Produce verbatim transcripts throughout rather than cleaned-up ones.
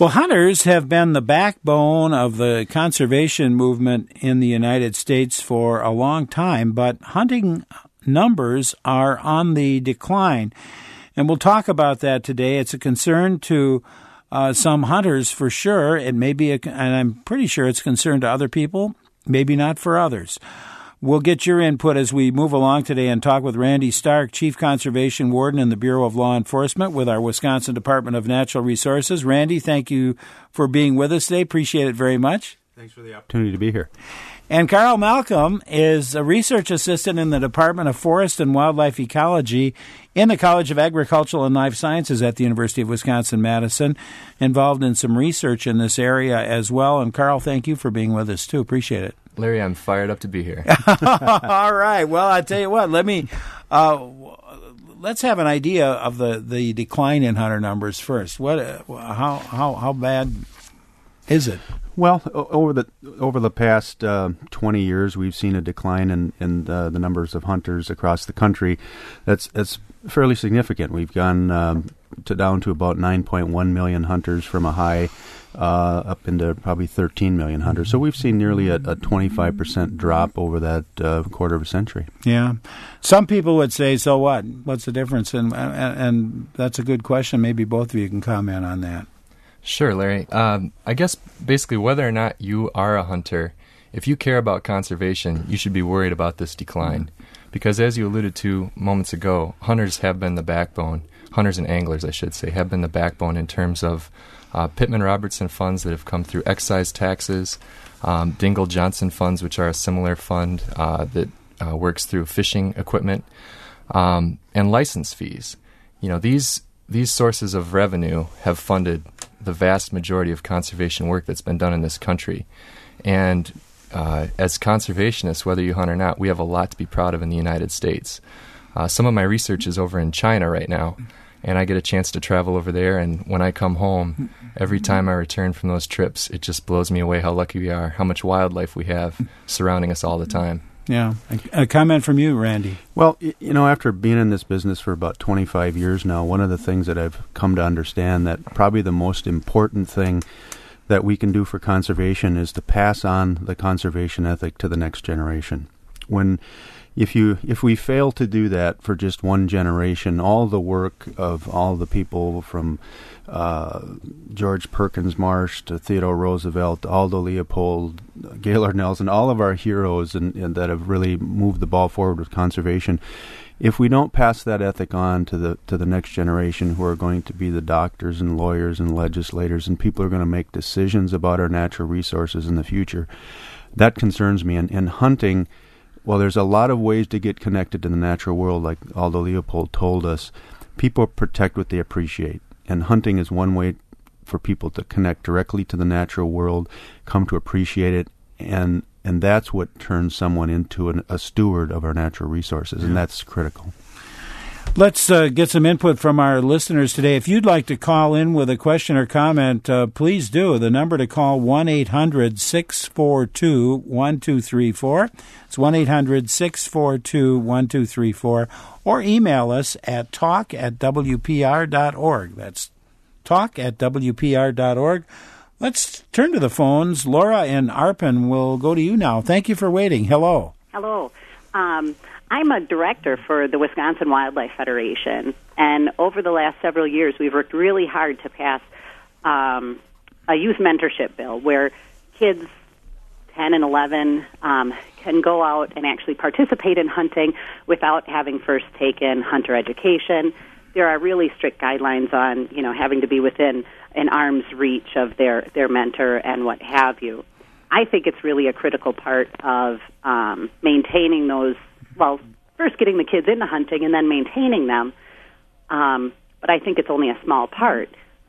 Well, hunters have been the backbone of the conservation movement in the United States for a long time, but hunting numbers are on the decline. And we'll talk about that today. It's a concern to uh, some hunters for sure. It may be, a, and I'm pretty sure it's a concern to other people, maybe not for others. We'll get your input as we move along today and talk with Randy Stark, Chief Conservation Warden in the Bureau of Law Enforcement with our Wisconsin Department of Natural Resources. Randy, thank you for being with us today. Appreciate it very much. Thanks for the opportunity to be here. And Carl Malcolm is a research assistant in the Department of Forest and Wildlife Ecology in the College of Agricultural and Life Sciences at the University of Wisconsin-Madison, involved in some research in this area as well. And Carl, thank you for being with us too. Appreciate it. Larry, I'm fired up to be here. All right. Well, I tell you what, let me uh, let's have an idea of the, the decline in hunter numbers first. What uh, how how how bad is it? Well, over the over the past uh, twenty years, we've seen a decline in in the, the numbers of hunters across the country. That's that's fairly significant. We've gone um, to down to about nine point one million hunters from a high uh, up into probably thirteen million hunters. So we've seen nearly a, a twenty-five percent drop over that uh, quarter of a century. Yeah. Some people would say, so what? What's the difference? And, and, and that's a good question. Maybe both of you can comment on that. Sure, Larry. Um, I guess basically whether or not you are a hunter, if you care about conservation, you should be worried about this decline. Mm-hmm. Because as you alluded to moments ago, hunters have been the backbone, hunters and anglers, I should say, have been the backbone in terms of uh, Pittman-Robertson funds that have come through excise taxes, um, Dingell-Johnson funds, which are a similar fund uh, that uh, works through fishing equipment, um, and license fees. You know, these these sources of revenue have funded the vast majority of conservation work that's been done in this country. And uh, as conservationists, whether you hunt or not, we have a lot to be proud of in the United States. Uh, some of my research is over in China right now, and I get a chance to travel over there, and when I come home, every time I return from those trips, it just blows me away how lucky we are, how much wildlife we have surrounding us all the time. Yeah. A comment from you, Randy. Well, you know, after being in this business for about twenty-five years now, one of the things that I've come to understand that probably the most important thing that we can do for conservation is to pass on the conservation ethic to the next generation. When if you if we fail to do that for just one generation, all the work of all the people from uh, George Perkins Marsh to Theodore Roosevelt, Aldo Leopold, Gaylord Nelson, all of our heroes and, and that have really moved the ball forward with conservation, if we don't pass that ethic on to the to the next generation, who are going to be the doctors and lawyers and legislators and people who are going to make decisions about our natural resources in the future, that concerns me. And, and hunting, well, there's a lot of ways to get connected to the natural world, like Aldo Leopold told us. People protect what they appreciate, and hunting is one way for people to connect directly to the natural world, come to appreciate it, and and that's what turns someone into an, a steward of our natural resources, and that's critical. Let's uh, get some input from our listeners today. If you'd like to call in with a question or comment, uh, please do. The number to call, one eight hundred six four two one two three four. It's one eight hundred six four two one two three four. Or email us at talk at w p r dot org. That's talk at w p r dot org. Let's turn to the phones. Laura in Arpin will go to you now. Thank you for waiting. Hello. Hello. Um, I'm a director for the Wisconsin Wildlife Federation, and over the last several years, we've worked really hard to pass um, a youth mentorship bill where kids ten and eleven um, can go out and actually participate in hunting without having first taken hunter education. There are really strict guidelines on, you know, having to be within an arm's reach of their, their mentor and what have you. I think it's really a critical part of um, maintaining those, well, first getting the kids into hunting and then maintaining them, um, but I think it's only a small part.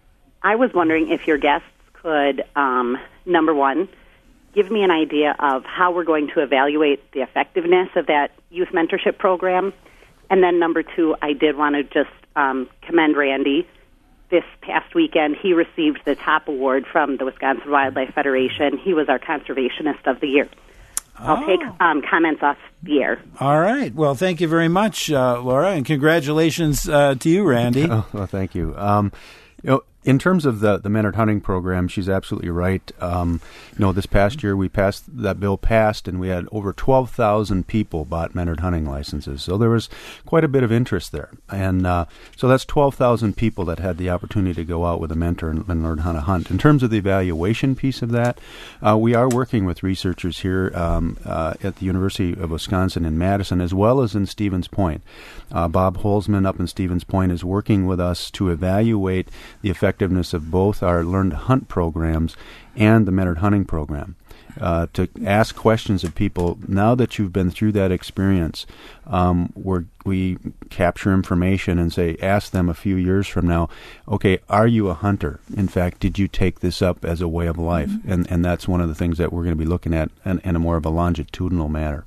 I was wondering if your guests could, um, number one, give me an idea of how we're going to evaluate the effectiveness of that youth mentorship program, and then number two, I did want to just um, commend Randy. This past weekend, he received the top award from the Wisconsin Wildlife Federation. He was our Conservationist of the Year. I'll oh. take um, comments off the air. All right. Well, thank you very much, uh, Laura, and congratulations uh, to you, Randy. Oh, well, thank you. Um, you know, in terms of the, the mentored hunting program, she's absolutely right. Um, you know, this past year we passed, that bill passed, and we had over twelve thousand people bought mentored hunting licenses. So there was quite a bit of interest there. And uh, so that's twelve thousand people that had the opportunity to go out with a mentor and, and learn how to hunt. In terms of the evaluation piece of that, uh, we are working with researchers here um, uh, at the University of Wisconsin in Madison, as well as in Stevens Point. Uh, Bob Holzman up in Stevens Point is working with us to evaluate the effectiveness of both our Learn to Hunt programs and the mentored hunting program. Uh, to ask questions of people, now that you've been through that experience, um, we're, we capture information and say, ask them a few years from now, okay, are you a hunter? In fact, did you take this up as a way of life? Mm-hmm. And and that's one of the things that we're going to be looking at in, in a more of a longitudinal manner.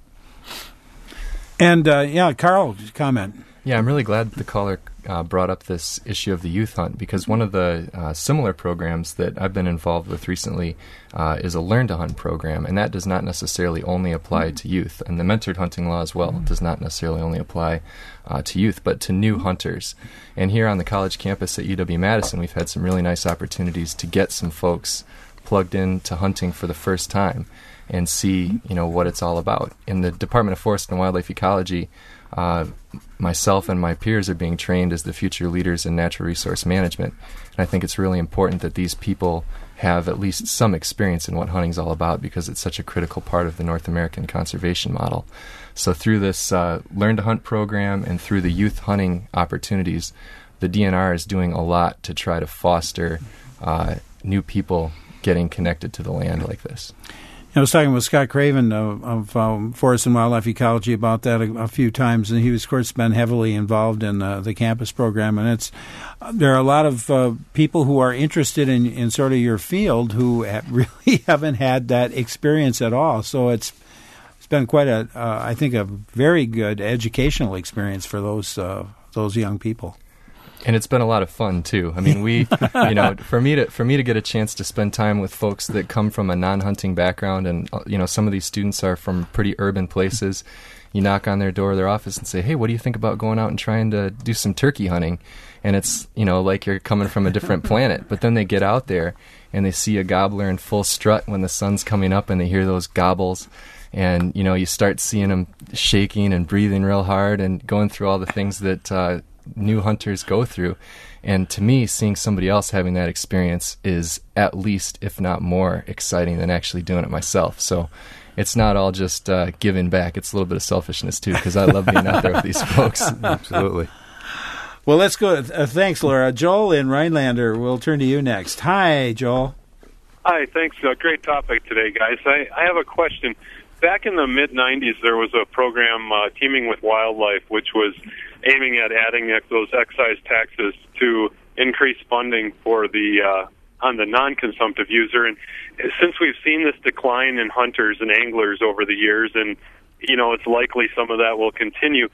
And, uh, yeah, Carl, comment. Yeah, I'm really glad the caller uh, brought up this issue of the youth hunt, because one of the uh, similar programs that I've been involved with recently uh, is a Learn to Hunt program, and that does not necessarily only apply to youth. And the mentored hunting law as well does not necessarily only apply uh, to youth, but to new hunters. And here on the college campus at U W-Madison, we've had some really nice opportunities to get some folks plugged into hunting for the first time and see, you know, what it's all about. In the Department of Forest and Wildlife Ecology, uh, myself and my peers are being trained as the future leaders in natural resource management. And I think it's really important that these people have at least some experience in what hunting's all about, because it's such a critical part of the North American conservation model. So through this uh, Learn to Hunt program and through the youth hunting opportunities, the D N R is doing a lot to try to foster uh, new people getting connected to the land like this. I was talking with Scott Craven of, of um, Forest and Wildlife Ecology about that a, a few times, and he was, of course, been heavily involved in uh, the campus program. And it's uh, there are a lot of uh, people who are interested in, in sort of your field who have really haven't had that experience at all. So it's it's been quite a, uh, I think, a very good educational experience for those uh, those young people. And it's been a lot of fun too. I mean, we, you know, for me to for me to get a chance to spend time with folks that come from a non-hunting background, and you know, some of these students are from pretty urban places. You knock on their door, of their office, and say, "Hey, what do you think about going out and trying to do some turkey hunting?" And it's, you know, like you're coming from a different planet. But then they get out there and they see a gobbler in full strut when the sun's coming up, and they hear those gobbles. And, you know, you start seeing them shaking and breathing real hard and going through all the things that uh, new hunters go through. And to me, seeing somebody else having that experience is at least, if not more, exciting than actually doing it myself. So it's not all just uh, giving back. It's a little bit of selfishness, too, because I love being out there with these folks. Absolutely. Well, let's go. Uh, thanks, Laura. Joel in Rhinelander, we'll turn to you next. Hi, Joel. Hi, thanks. Uh, great topic today, guys. I, I have a question. Back in the mid nineties, there was a program, uh, Teaming with Wildlife, which was aiming at adding those excise taxes to increase funding for the uh, on the non-consumptive user. And since we've seen this decline in hunters and anglers over the years, and you know it's likely some of that will continue,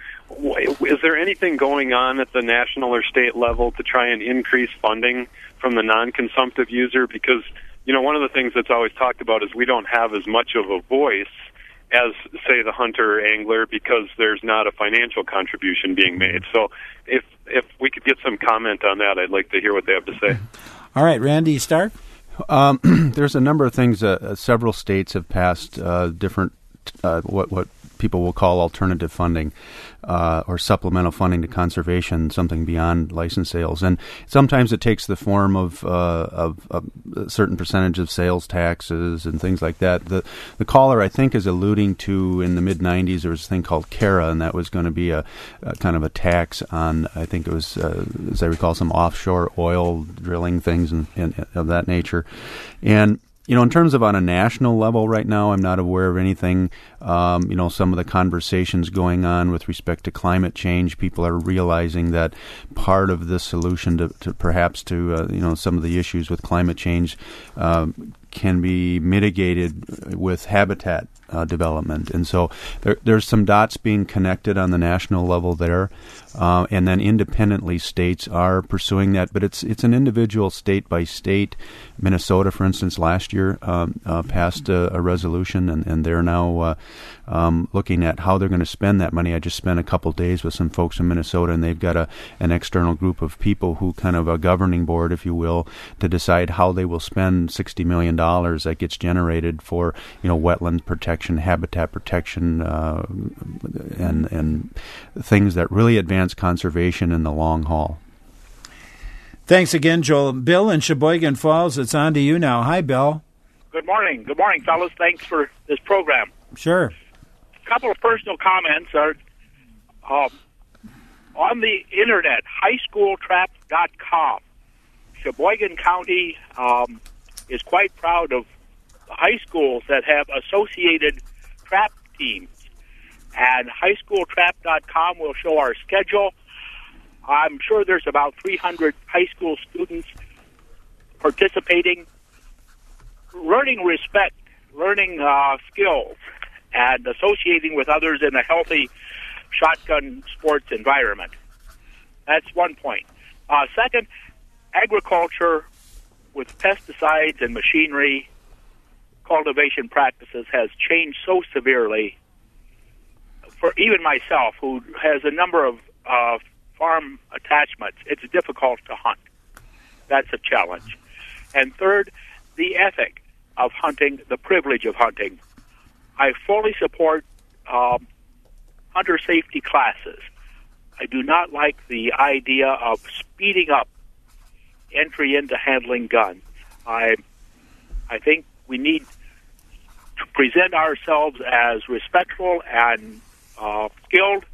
is there anything going on at the national or state level to try and increase funding from the non-consumptive user? Because you know one of the things that's always talked about is we don't have as much of a voice as, say, the hunter or angler, because there's not a financial contribution being made. So if if we could get some comment on that, I'd like to hear what they have to say. All right, Randy Stark? Um, there's a number of things. Uh, several states have passed uh, different, uh, what, what people will call alternative funding uh, or supplemental funding to conservation, something beyond license sales. And sometimes it takes the form of, uh, of, of a certain percentage of sales taxes and things like that. The the caller, I think, is alluding to in the mid nineties there was a thing called CARA, and that was going to be a, a kind of a tax on, I think it was, uh, as I recall, some offshore oil drilling things and, and of that nature. And you know, in terms of on a national level right now, I'm not aware of anything. Um, you know, some of the conversations going on with respect to climate change, people are realizing that part of the solution to, to perhaps to, uh, you know, some of the issues with climate change um, can be mitigated with habitat uh, development. And so there, there's some dots being connected on the national level there, uh, and then independently states are pursuing that. But it's it's an individual state by state. Minnesota, for instance, last year um, uh, passed a, a resolution, and, and they're now uh, um, looking at how they're going to spend that money. I just spent a couple days with some folks in Minnesota, and they've got a an external group of people who kind of a governing board, if you will, to decide how they will spend sixty million dollars that gets generated for, you know, wetland protection, habitat protection, uh, and and things that really advance conservation in the long haul. Thanks again, Joel. Bill in Sheboygan Falls, it's on to you now. Hi, Bill. Good morning. Good morning, fellas. Thanks for this program. Sure. A couple of personal comments are um, on the internet, high school trap dot com. Sheboygan County um, is quite proud of the high schools that have associated trap teams. And high school trap dot com will show our schedule. I'm sure there's about three hundred high school students participating, learning respect, learning uh, skills, and associating with others in a healthy shotgun sports environment. That's one point. Uh, second, agriculture with pesticides and machinery cultivation practices has changed so severely for even myself, who has a number of uh, farm attachments. It's difficult to hunt. That's a challenge. And third, the ethic of hunting, the privilege of hunting. I fully support um, hunter safety classes. I do not like the idea of speeding up entry into handling guns. I, I think we need to present ourselves as respectful and uh, skilled,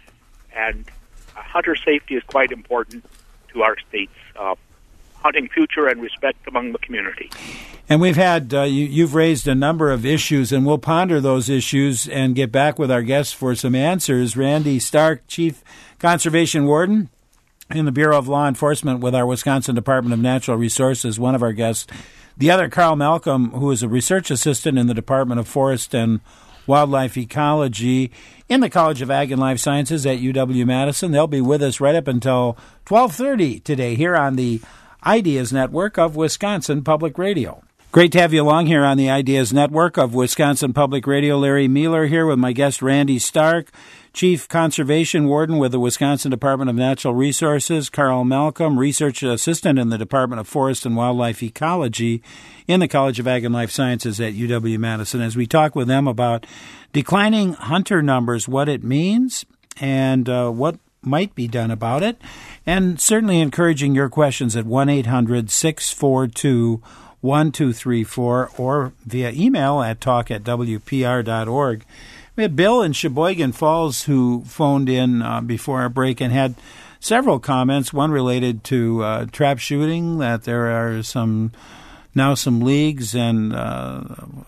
and uh, hunter safety is quite important to our state's uh, hunting future and respect among the community. And we've had, uh, you, you've raised a number of issues, and we'll ponder those issues and get back with our guests for some answers. Randy Stark, Chief Conservation Warden in the Bureau of Law Enforcement with our Wisconsin Department of Natural Resources, one of our guests. The other, Carl Malcolm, who is a research assistant in the Department of Forest and Wildlife Ecology in the College of Ag and Life Sciences at U W-Madison. They'll be with us right up until twelve thirty today here on the Ideas Network of Wisconsin Public Radio. Great to have you along here on the Ideas Network of Wisconsin Public Radio. Larry Mueller here with my guest Randy Stark, Chief Conservation Warden with the Wisconsin Department of Natural Resources, Carl Malcolm, Research Assistant in the Department of Forest and Wildlife Ecology in the College of Ag and Life Sciences at U W-Madison, as we talk with them about declining hunter numbers, what it means, and uh, what might be done about it, and certainly encouraging your questions at one eight hundred six four two one two three four or via email at talk at w p r dot org. We had Bill in Sheboygan Falls who phoned in uh, before our break and had several comments, one related to uh, trap shooting, that there are some now some leagues and uh,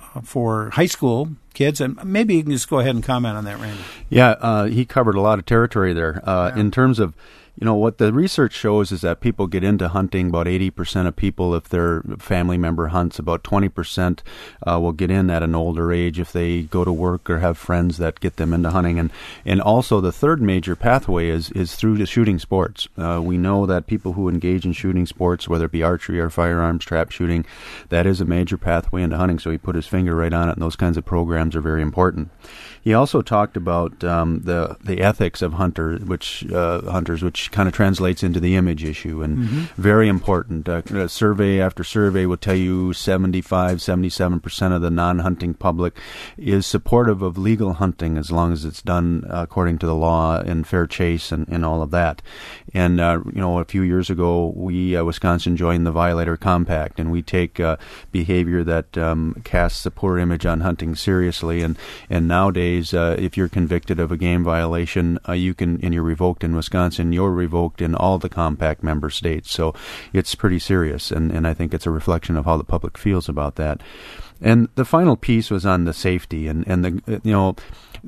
for high school kids, and maybe you can just go ahead and comment on that, Randy. Yeah, uh, he covered a lot of territory there. Uh, yeah. In terms of, you know, what the research shows is that people get into hunting, about eighty percent of people, if their family member hunts, about twenty percent uh, will get in at an older age if they go to work or have friends that get them into hunting. And, and also the third major pathway is, is through the shooting sports. Uh, we know that people who engage in shooting sports, whether it be archery or firearms, trap shooting, that is a major pathway into hunting. So he put his finger right on it, and those kinds of programs are very important. He also talked about um, the the ethics of hunter, which uh, hunters, which kind of translates into the image issue, and mm-hmm. very important. Uh, survey after survey will tell you seventy-five, seventy-seven percent of the non-hunting public is supportive of legal hunting as long as it's done uh, according to the law and fair chase and, and all of that. And, uh, you know, a few years ago, we, uh, Wisconsin, joined the Violator Compact, and we take uh, behavior that um, casts a poor image on hunting seriously. And, and nowadays, uh, if you're convicted of a game violation, uh, you can, and you're revoked in Wisconsin, you're revoked in all the compact member states. So it's pretty serious, and, and I think it's a reflection of how the public feels about that. And the final piece was on the safety, and, and the you know,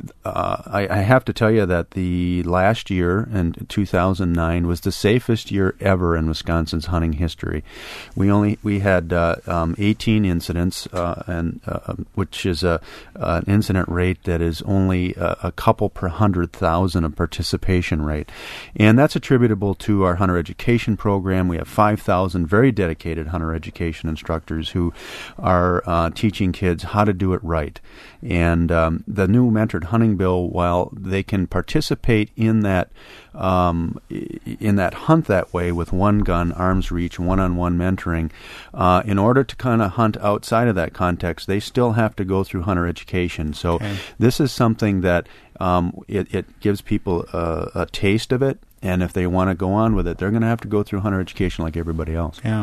uh, I, I have to tell you that the last year, in two thousand nine, was the safest year ever in Wisconsin's hunting history. We only we had uh, um, eighteen incidents, uh, and uh, which is a uh, an incident rate that is only a, a couple per hundred thousand of participation rate, and that's attributable to our hunter education program. We have five thousand very dedicated hunter education instructors who are uh, teaching kids how to do it right. And um, the new mentored hunting bill, while they can participate in that um, in that hunt that way with one gun, arm's reach, one-on-one mentoring, uh, in order to kind of hunt outside of that context, they still have to go through hunter education. So okay. This is something that um, it, it gives people a, a taste of it, and if they want to go on with it, they're going to have to go through hunter education like everybody else. Yeah.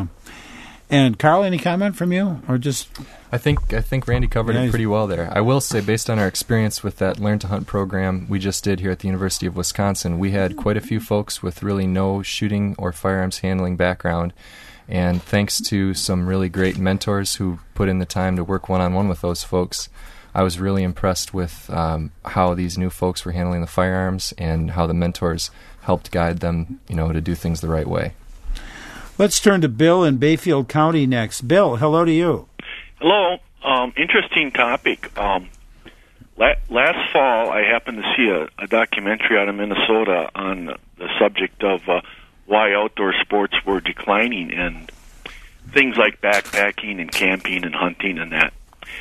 And Carl, any comment from you, or just? I think I think Randy covered yeah, it pretty well there. I will say, based on our experience with that Learn to Hunt program we just did here at the University of Wisconsin, we had quite a few folks with really no shooting or firearms handling background, and thanks to some really great mentors who put in the time to work one-on-one with those folks, I was really impressed with um, how these new folks were handling the firearms and how the mentors helped guide them, you know, to do things the right way. Let's turn to Bill in Bayfield County next. Bill, hello to you. Hello. Um, interesting topic. Um, la- last fall, I happened to see a, a documentary out of Minnesota on the subject of uh, why outdoor sports were declining and things like backpacking and camping and hunting and that.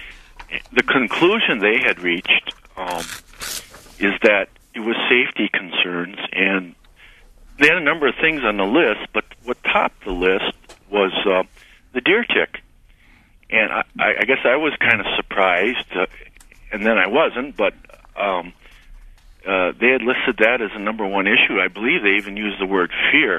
The conclusion they had reached um, is that it was safety concerns, and they had a number of things on the list, but what topped the list was uh, the deer tick. And I, I guess I was kind of surprised, uh, and then I wasn't, but um, uh, they had listed that as a number one issue. I believe they even used the word fear.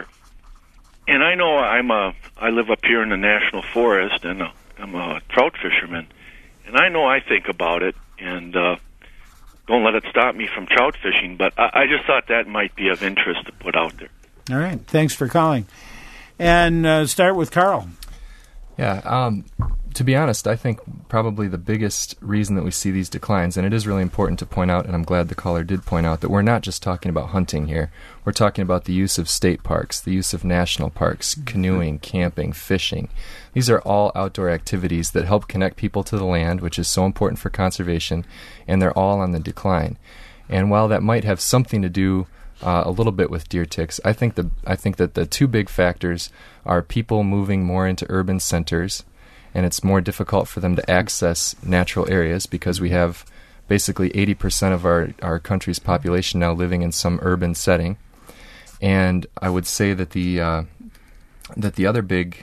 And I know I'm a, I live up here in the National Forest, and uh, I'm a trout fisherman, and I know I think about it, and uh, don't let it stop me from trout fishing, but I, I just thought that might be of interest to put out there. All right. Thanks for calling. And uh, start with Carl. Yeah. Um, to be honest, I think probably the biggest reason that we see these declines, and it is really important to point out, and I'm glad the caller did point out, that we're not just talking about hunting here. We're talking about the use of state parks, the use of national parks, canoeing, camping, fishing. These are all outdoor activities that help connect people to the land, which is so important for conservation, and they're all on the decline. And while that might have something to do uh, a little bit with deer ticks, I think the I think that the two big factors are people moving more into urban centers, and it's more difficult for them to access natural areas because we have basically eighty percent of our, our country's population now living in some urban setting. And I would say that the uh, that the other big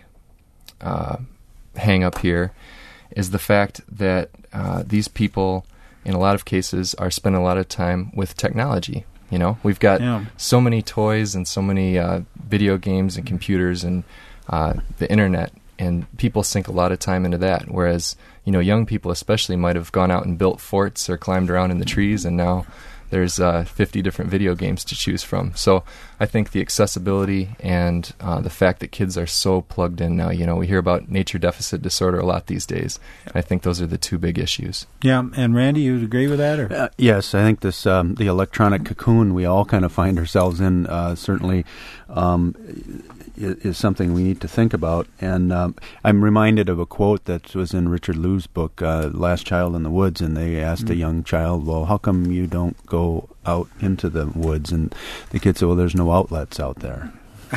uh, hang up here is the fact that uh, these people, in a lot of cases, are spending a lot of time with technology. You know, we've got yeah. so many toys and so many uh, video games and computers and uh, the internet, and people sink a lot of time into that. Whereas, you know, young people especially might have gone out and built forts or climbed around in the trees, and now there's uh, fifty different video games to choose from. So I think the accessibility and uh, the fact that kids are so plugged in now, you know, we hear about nature deficit disorder a lot these days. I think those are the two big issues. Yeah, and Randy, you agree with that? Or? Uh, yes, I think this um, the electronic cocoon we all kind of find ourselves in uh, certainly um, is, is something we need to think about. And um, I'm reminded of a quote that was in Richard Lou's book, uh, Last Child in the Woods, and they asked mm-hmm. a young child, well, how come you don't go out into the woods? And the kid said, well, there's no outlets out there.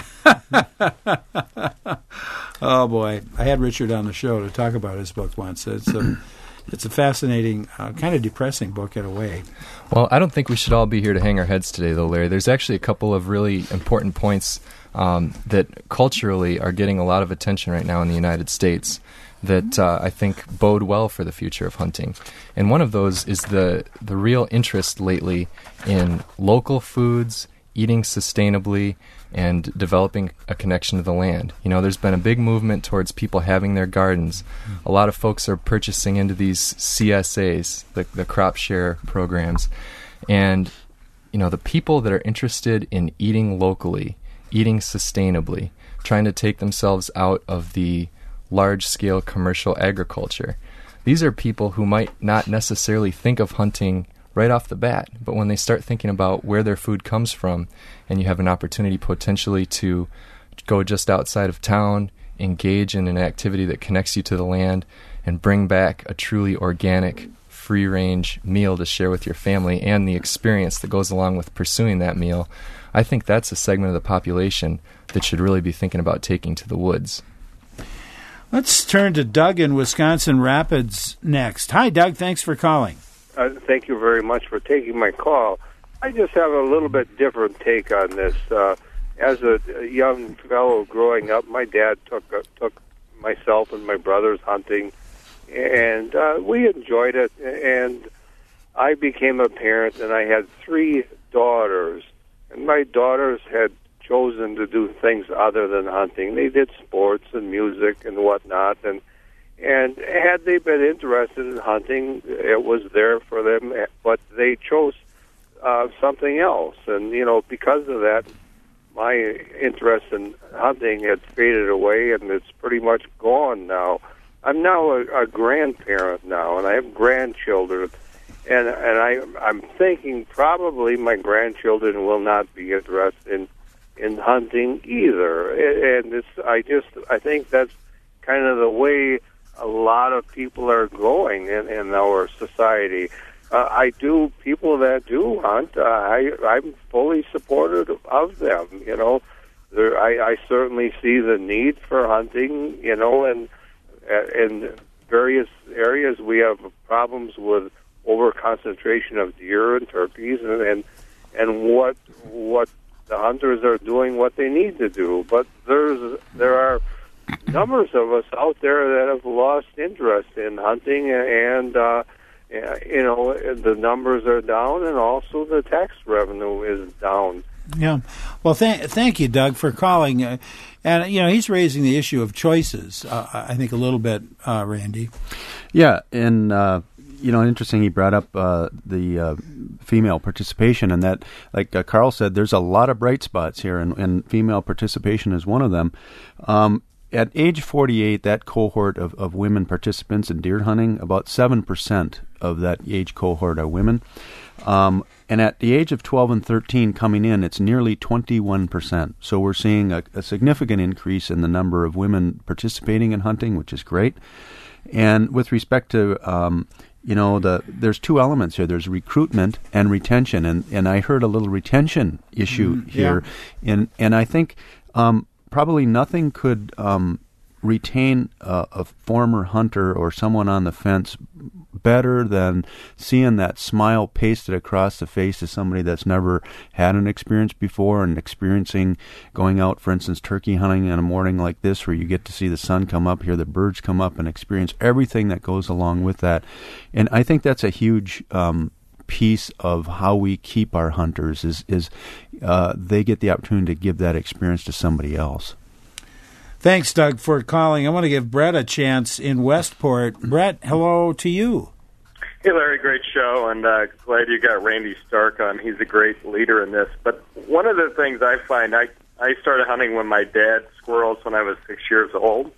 Oh, boy. I had Richard on the show to talk about his book once. It's a, it's a fascinating, uh, kind of depressing book in a way. Well, I don't think we should all be here to hang our heads today, though, Larry. There's actually a couple of really important points um, that culturally are getting a lot of attention right now in the United States that uh, I think bode well for the future of hunting. And one of those is the the real interest lately in local foods, eating sustainably, and developing a connection to the land. You know, there's been a big movement towards people having their gardens. A lot of folks are purchasing into these C S As, the, the crop share programs. And, you know, the people that are interested in eating locally, eating sustainably, trying to take themselves out of the large-scale commercial agriculture, these are people who might not necessarily think of hunting right off the bat, but when they start thinking about where their food comes from, and you have an opportunity potentially to go just outside of town, engage in an activity that connects you to the land, and bring back a truly organic, free-range meal to share with your family and the experience that goes along with pursuing that meal, I think that's a segment of the population that should really be thinking about taking to the woods. Let's turn to Doug in Wisconsin Rapids next. Hi, Doug. Thanks for calling. Uh, thank you very much for taking my call. I just have a little bit different take on this. Uh, as a, a young fellow growing up, my dad took uh, took myself and my brothers hunting, and uh, we enjoyed it. And I became a parent, and I had three daughters, and my daughters had chosen to do things other than hunting. They did sports and music and whatnot, and and had they been interested in hunting, it was there for them, but they chose uh, something else. And, you know, because of that, my interest in hunting had faded away, and it's pretty much gone now. I'm now a, a grandparent now, and I have grandchildren, and and I, I'm thinking probably my grandchildren will not be interested in, in hunting either. And it's, I just, I think that's kind of the way a lot of people are going in, in our society. Uh, I do, people that do hunt, uh, I, I'm fully supportive of them, you know. There, I, I certainly see the need for hunting, you know, and uh, in various areas we have problems with over-concentration of deer and turkeys, and, and, and what, what the hunters are doing what they need to do. But there's, there are numbers of us out there that have lost interest in hunting, and uh, you know, the numbers are down, and also the tax revenue is down. Yeah. Well, th- thank you, Doug, for calling. Uh, and, you know, he's raising the issue of choices, uh, I think, a little bit, uh, Randy. Yeah, and, uh, you know, interesting he brought up uh, the uh, female participation, and that, like uh, Carl said, there's a lot of bright spots here, and, and female participation is one of them. Um At age forty-eight, that cohort of, of women participants in deer hunting, about seven percent of that age cohort are women. Um, and at the age of twelve and thirteen coming in, it's nearly twenty-one percent. So we're seeing a, a significant increase in the number of women participating in hunting, which is great. And with respect to, um, you know, the there's two elements here. There's recruitment and retention. And, and I heard a little retention issue mm, here. Yeah. And, and I think... Um, Probably nothing could um, retain uh, a former hunter or someone on the fence better than seeing that smile pasted across the face of somebody that's never had an experience before, and experiencing going out, for instance, turkey hunting in a morning like this where you get to see the sun come up, hear the birds come up, and experience everything that goes along with that. And I think that's a huge um piece of how we keep our hunters is is uh, they get the opportunity to give that experience to somebody else. Thanks, Doug, for calling. I want to give Brett a chance in Westport. Brett, hello to you. Hey, Larry, great show, and uh, glad you got Randy Stark on. He's a great leader in this. But one of the things I find, I, I started hunting with my dad squirrels when I was six years old,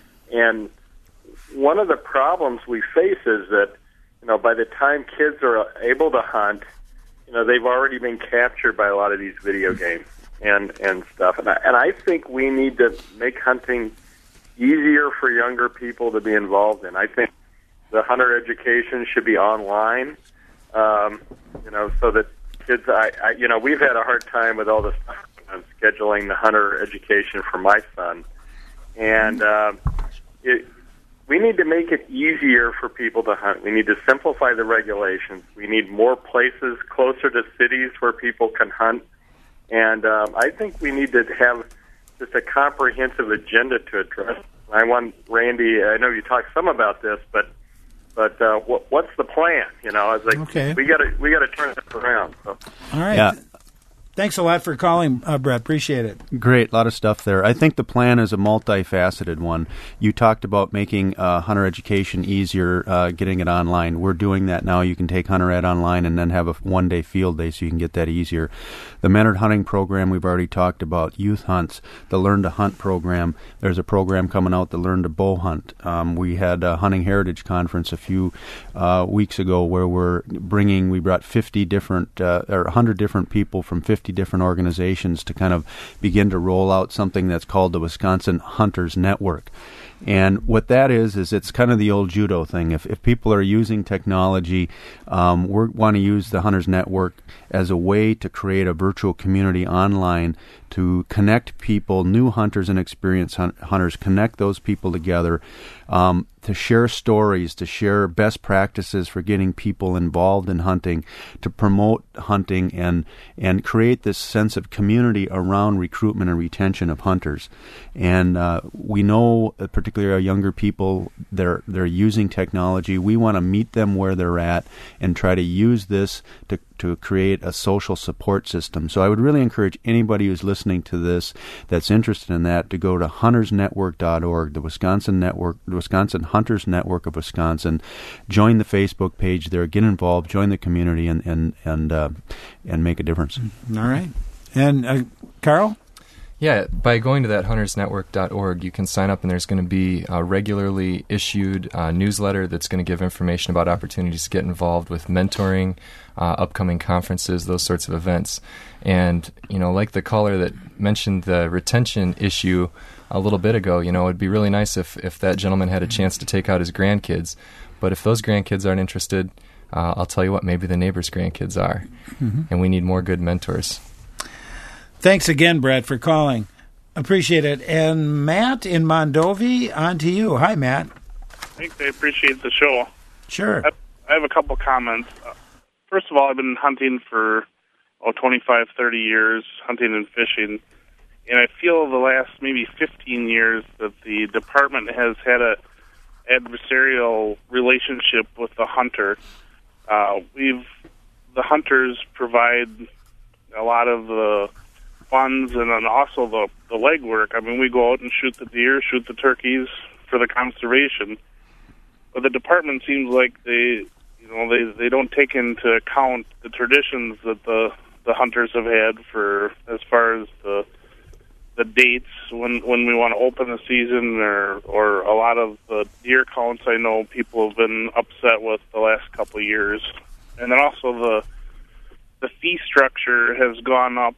and one of the problems we face is that you know, by the time kids are able to hunt, you know, they've already been captured by a lot of these video games and, and stuff. And I, and I think we need to make hunting easier for younger people to be involved in. I think the hunter education should be online, um, you know, so that kids, I, I, you know, we've had a hard time with all this stuff on scheduling the hunter education for my son. And uh, it We need to make it easier for people to hunt. We need to simplify the regulations. We need more places closer to cities where people can hunt. And um, I think we need to have just a comprehensive agenda to address. I want Randy, I know you talked some about this, but but uh, what, what's the plan? You know, I was like, okay. we got to we got to turn this around. So. All right. Yeah. Thanks a lot for calling, uh, Brett. Appreciate it. Great. A lot of stuff there. I think the plan is a multifaceted one. You talked about making uh, hunter education easier, uh, getting it online. We're doing that now. You can take Hunter Ed online and then have a one-day field day so you can get that easier. The mentored hunting program we've already talked about. Youth hunts, the Learn to Hunt program. There's a program coming out, the Learn to Bow Hunt. Um, we had a Hunting Heritage Conference a few uh, weeks ago where we're bringing, we brought fifty different, uh, or one hundred different people from fifty different organizations to kind of begin to roll out something that's called the Wisconsin Hunters Network. And what that is, is it's kind of the old judo thing. If if people are using technology, um, we want to use the Hunters Network as a way to create a virtual community online to connect people, new hunters and experienced hun- hunters, connect those people together, um, to share stories, to share best practices for getting people involved in hunting, to promote hunting and and create this sense of community around recruitment and retention of hunters. And uh, we know, uh, particularly our younger people, they're they're using technology. We want to meet them where they're at and try to use this to to create a social support system. So I would really encourage anybody who's listening to this that's interested in that to go to hunters network dot org, the Wisconsin Network, the Wisconsin Hunters Network of Wisconsin. Join the Facebook page there, get involved, join the community, and and and uh, and make a difference. All right. And uh, Carl? Yeah, by going to that hunters network dot org, you can sign up, and there's going to be a regularly issued uh, newsletter that's going to give information about opportunities to get involved with mentoring, uh, upcoming conferences, those sorts of events. And, you know, like the caller that mentioned the retention issue a little bit ago, you know, it'd be really nice if, if that gentleman had a chance to take out his grandkids. But if those grandkids aren't interested, uh, I'll tell you what, maybe the neighbor's grandkids are. Mm-hmm. And we need more good mentors. Thanks again, Brett, for calling. Appreciate it. And Matt in Mondovi, on to you. Hi, Matt. Thanks. I appreciate the show. Sure. I have a couple comments. Uh, first of all, I've been hunting for oh, twenty-five, thirty years, hunting and fishing. And I feel the last maybe fifteen years that the department has had a adversarial relationship with the hunter. Uh, we've the hunters provide a lot of the funds and then also the, the legwork. I mean, we go out and shoot the deer, shoot the turkeys for the conservation. But the department seems like they, you know, they, they don't take into account the traditions that the, the hunters have had for as far as the the dates when when we want to open the season, or or a lot of the deer counts I know people have been upset with the last couple of years. And then also the the fee structure has gone up,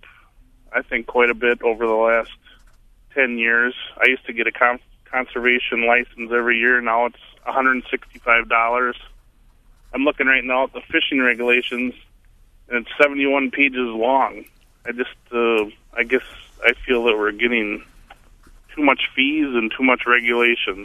I think, quite a bit over the last ten years. I used to get a con- conservation license every year. Now it's one hundred sixty-five dollars. I'm looking right now at the fishing regulations, and it's seventy-one pages long. I just, uh, I guess I feel that we're getting too much fees and too much regulations.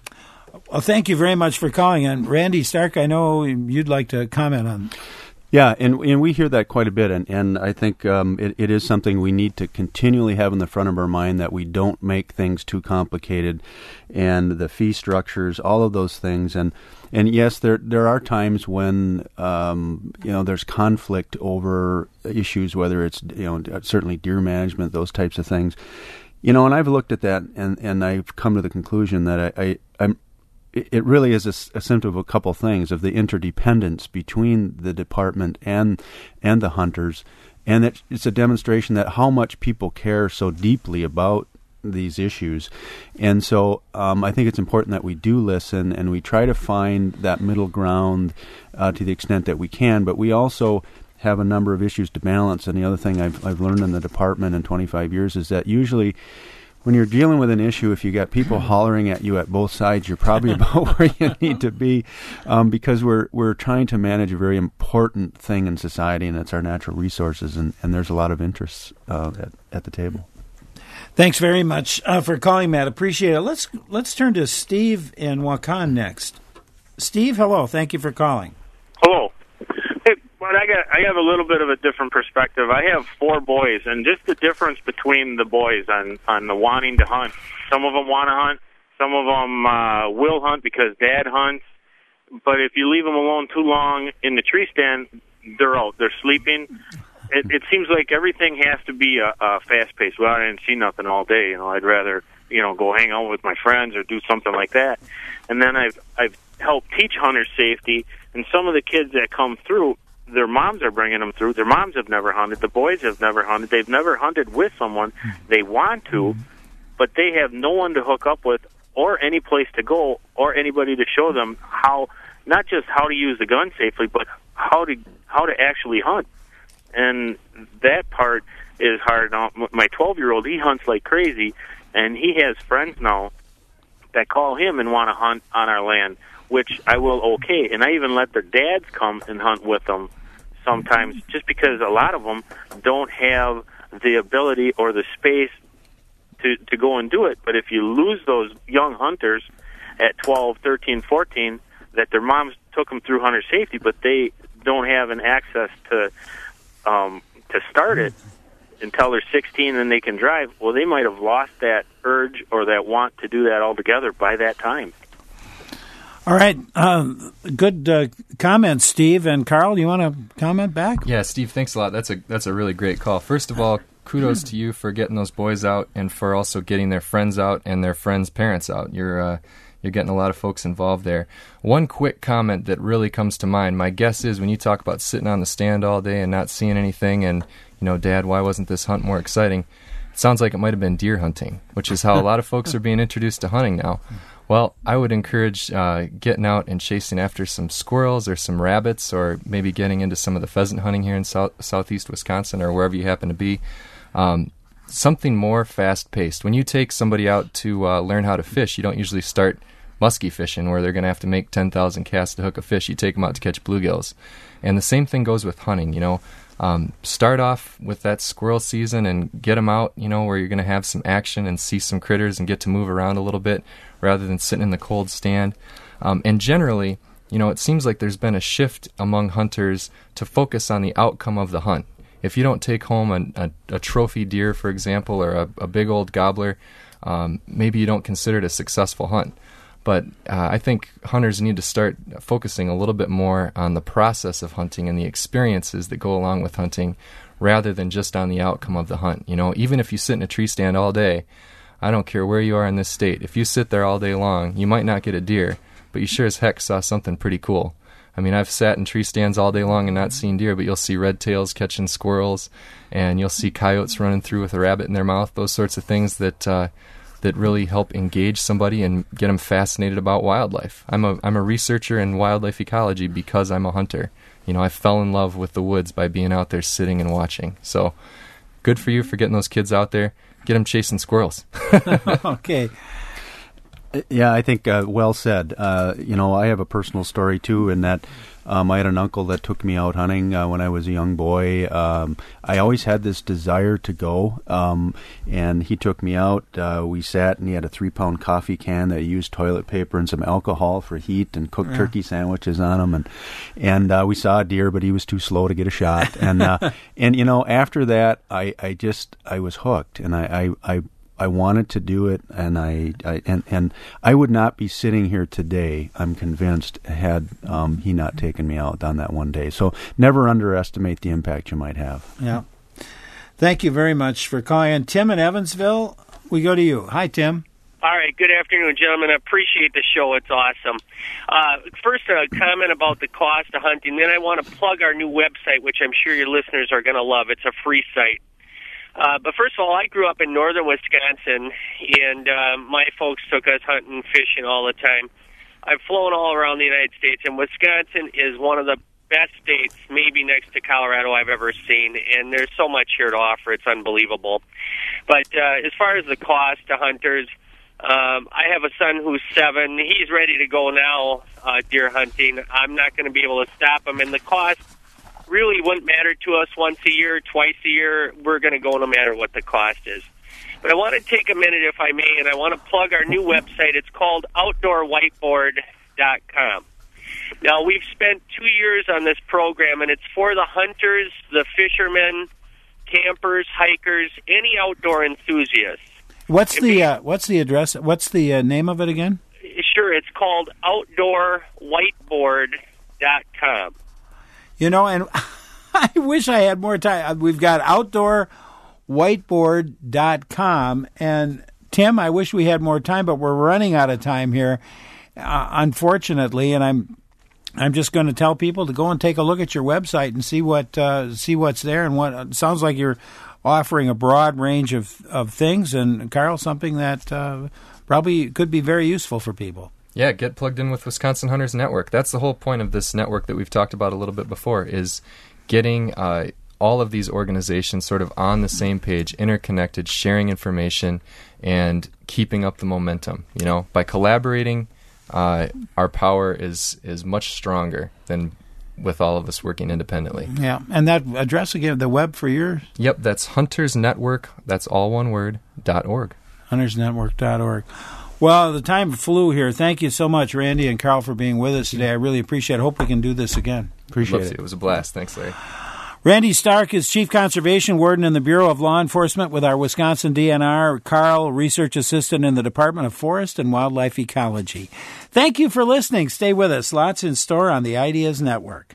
Well, thank you very much for calling. And Randy Stark, I know you'd like to comment on. Yeah, and and we hear that quite a bit, and, and I think um, it, it is something we need to continually have in the front of our mind, that we don't make things too complicated, and the fee structures, all of those things. And and yes, there there are times when um, you know there's conflict over issues, whether it's you know certainly deer management, those types of things. You know, and I've looked at that, and, and I've come to the conclusion that I, I I'm. It really is a, a symptom of a couple things, of the interdependence between the department and and the hunters, and it, it's a demonstration that how much people care so deeply about these issues. And so um, I think it's important that we do listen and we try to find that middle ground uh, to the extent that we can, but we also have a number of issues to balance. And the other thing I've, I've learned in the department in twenty-five years is that usually when you're dealing with an issue, if you got people hollering at you at both sides, you're probably about where you need to be, um, because we're we're trying to manage a very important thing in society, and it's our natural resources, and, and there's a lot of interests uh, at, at the table. Thanks very much uh, for calling, Matt. Appreciate it. Let's let's turn to Steve in Waukon next. Steve, hello. Thank you for calling. Hello. Hey, but I got I have a little bit of a different perspective. I have four boys, and just the difference between the boys on on the wanting to hunt. Some of them want to hunt. Some of them uh, will hunt because Dad hunts. But if you leave them alone too long in the tree stand, they're out. They're sleeping. it, it seems like everything has to be a, a fast pace. Well, I didn't see nothing all day. You know, I'd rather you know go hang out with my friends or do something like that. And then I've I've helped teach hunter safety, and some of the kids that come through, their moms are bringing them through. Their moms have never hunted. The boys have never hunted. They've never hunted with someone. They want to, but they have no one to hook up with, or any place to go, or anybody to show them how, not just how to use the gun safely, but how to how to actually hunt. And that part is hard. Now, my twelve-year-old, he hunts like crazy, and he has friends now that call him and want to hunt on our land, which I will okay. And I even let their dads come and hunt with them sometimes, just because a lot of them don't have the ability or the space to, to go and do it. But if you lose those young hunters at twelve, thirteen, fourteen, that their moms took them through hunter safety, but they don't have an access to um, to start it until they're sixteen and they can drive, well, they might have lost that urge or that want to do that altogether by that time. All right. Uh, good uh, comments, Steve. And Carl, you want to comment back? Yeah, Steve, thanks a lot. That's a that's a really great call. First of all, kudos to you for getting those boys out and for also getting their friends out and their friends' parents out. You're uh, you're getting a lot of folks involved there. One quick comment that really comes to mind. My guess is when you talk about sitting on the stand all day and not seeing anything and, you know, Dad, why wasn't this hunt more exciting? It sounds like it might have been deer hunting, which is how a lot of folks are being introduced to hunting now. Well, I would encourage uh, getting out and chasing after some squirrels or some rabbits, or maybe getting into some of the pheasant hunting here in south, southeast Wisconsin or wherever you happen to be. Um, something more fast-paced. When you take somebody out to uh, learn how to fish, you don't usually start musky fishing where they're going to have to make ten thousand casts to hook a fish. You take them out to catch bluegills. And the same thing goes with hunting, you know. Um, start off with that squirrel season and get them out, you know, where you're going to have some action and see some critters and get to move around a little bit rather than sitting in the cold stand. Um, and generally, you know, it seems like there's been a shift among hunters to focus on the outcome of the hunt. If you don't take home a, a, a trophy deer, for example, or a, a big old gobbler, um, maybe you don't consider it a successful hunt. But uh, I think hunters need to start focusing a little bit more on the process of hunting and the experiences that go along with hunting rather than just on the outcome of the hunt. You know, even if you sit in a tree stand all day, I don't care where you are in this state, if you sit there all day long, you might not get a deer, but you sure as heck saw something pretty cool. I mean, I've sat in tree stands all day long and not seen deer, but you'll see red tails catching squirrels, and you'll see coyotes running through with a rabbit in their mouth, those sorts of things that... Uh, that really help engage somebody and get them fascinated about wildlife. I'm a I'm a researcher in wildlife ecology because I'm a hunter. You know, I fell in love with the woods by being out there sitting and watching. So, good for you for getting those kids out there. Get them chasing squirrels. Okay. Yeah, I think uh, well said. Uh, you know, I have a personal story too in that um, I had an uncle that took me out hunting uh, when I was a young boy. Um, I always had this desire to go, um, and he took me out. Uh, we sat, and he had a three-pound coffee can that he used toilet paper and some alcohol for heat and cooked yeah. turkey sandwiches on them. And and uh, we saw a deer, but he was too slow to get a shot. And uh, and you know, after that, I, I just I was hooked, and I I. I I wanted to do it, and I, I and and I would not be sitting here today, I'm convinced, had um, he not taken me out on that one day. So never underestimate the impact you might have. Yeah. Thank you very much for calling in. Tim in Evansville, we go to you. Hi, Tim. All right. Good afternoon, gentlemen. I appreciate the show. It's awesome. Uh, first, a comment about the cost of hunting. Then I want to plug our new website, which I'm sure your listeners are going to love. It's a free site. Uh, but first of all, I grew up in northern Wisconsin, and uh, my folks took us hunting and fishing all the time. I've flown all around the United States, and Wisconsin is one of the best states, maybe next to Colorado, I've ever seen, and there's so much here to offer. It's unbelievable. But uh, as far as the cost to hunters, um, I have a son who's seven. He's ready to go now uh, deer hunting. I'm not going to be able to stop him, and the cost really wouldn't matter to us once a year, twice a year. We're going to go no matter what the cost is. But I want to take a minute, if I may, and I want to plug our new website. It's called outdoor whiteboard dot com. Now, we've spent two years on this program, and it's for the hunters, the fishermen, campers, hikers, any outdoor enthusiasts. What's If the we- uh, what's the address? What's the uh, name of it again? Sure, it's called outdoor whiteboard dot com. You know, and I wish I had more time. We've got outdoor whiteboard dot com, and Tim, I wish we had more time, but we're running out of time here, uh, unfortunately, and I'm I'm just going to tell people to go and take a look at your website and see what uh, see what's there, and what it sounds like you're offering a broad range of, of things, and Carl, something that uh, probably could be very useful for people. Yeah, get plugged in with Wisconsin Hunters Network. That's the whole point of this network that we've talked about a little bit before, is getting uh, all of these organizations sort of on the same page, interconnected, sharing information, and keeping up the momentum. You know, by collaborating, uh, our power is is much stronger than with all of us working independently. Yeah, and that address again, the web for yours? Yep, that's Hunters Network, that's all one word, dot org. hunters network dot org. Well, the time flew here. Thank you so much, Randy and Carl, for being with us today. I really appreciate it. I hope we can do this again. Appreciate it. It was a blast. Thanks, Larry. Randy Stark is Chief Conservation Warden in the Bureau of Law Enforcement with our Wisconsin D N R. Carl, Research Assistant in the Department of Forest and Wildlife Ecology. Thank you for listening. Stay with us. Lots in store on the Ideas Network.